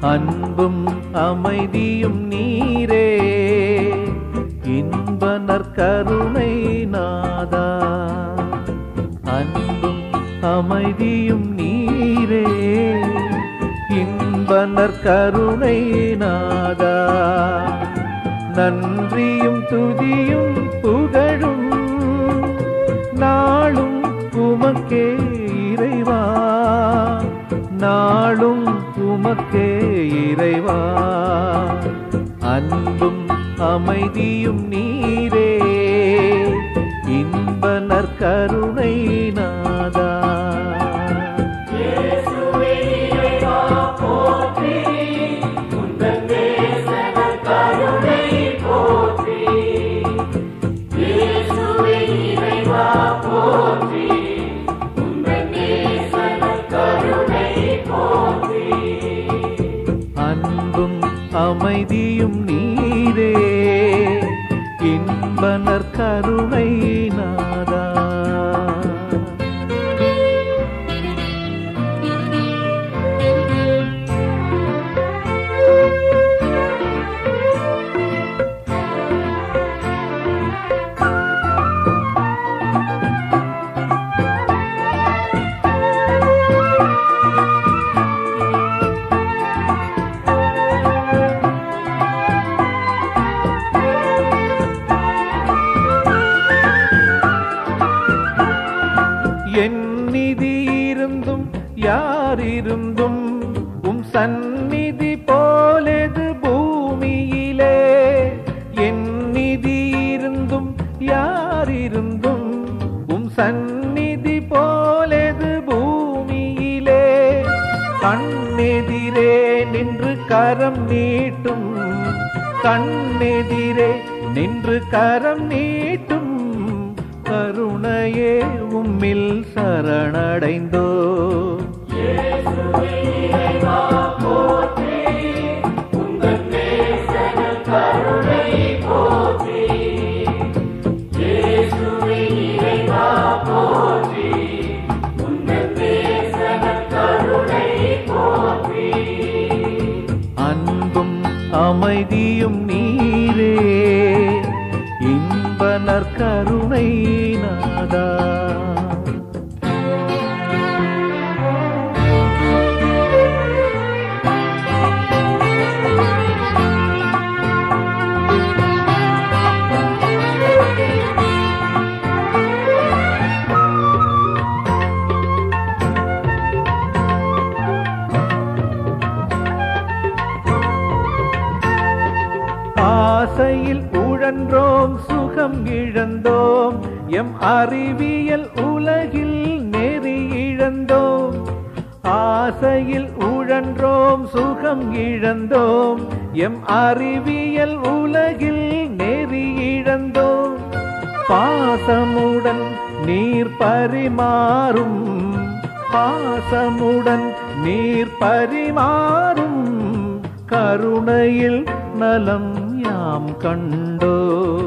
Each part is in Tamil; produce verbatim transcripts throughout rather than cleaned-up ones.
அன்பும் அமைதியும் நீரே இன்ப நற்கருணை நாதா. அன்பும் அமைதியும் நீரே இன்ப நற்கருணை நாதா. நன்றியும் துதியும் புகழும் நாளும் உமக்கே இறைவா, நாளும் உமக்கே இறைவா. அன்பும் அமைதியும் நீரே இன்ப நற்கருணை நாதா. அன்பும் அமைதியும் நீரே இன்ப நற்கருணை நாதா. என் நிதி இருந்தும் யாரிருந்தும் உம் சந்நிதி போலது பூமியிலே. என் நிதி இருந்தும் யாரிருந்தும் உம் சந்நிதி போலது பூமியிலே. கண்ணெதிரே நின்று கரம் நீட்டும், கண்ணெதிரே நின்று கரம் நீட்டும் கருணையே உம்மில் சரணடைந்தோ. அன்பும் அமைதியும் நீரே இன்ப நற்கருணை நாதா. ஆசையில் உழன்றோம் சுகம் இழந்தோம், எம் அறிவியல் உலகில் நெறி இழந்தோம். ஆசையில் உழன்றோம் சுகம் இழந்தோம், எம் அறிவியல் உலகில் நெறி இழந்தோம். பாசமுடன் நீர் பரிமாறும், பாசமுடன் நீர் பரிமாறும் கருணையில் நலம் யாம் கண்டோ.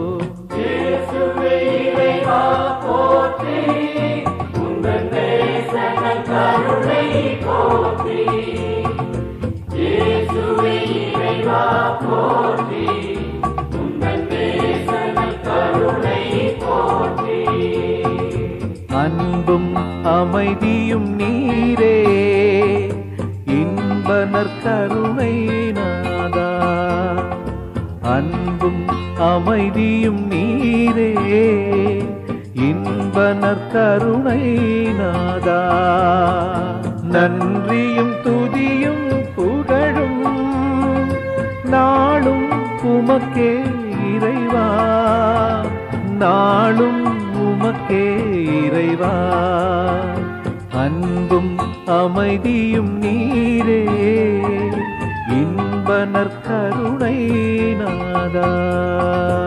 அன்பும் அமைதியும் நீரே இன்ப நற்கருணை நாதா. அன்பும் அமைதியும் நீரே இன்ப நற்கருணை நாதா. நன்றியும் துதியும் புகழும் நாளும் உமக்கே இறைவா, நாளும் உமக்கே இறைவா. அன்பும் அமைதியும் நீரே இன்ப நற்கருணை நாதா.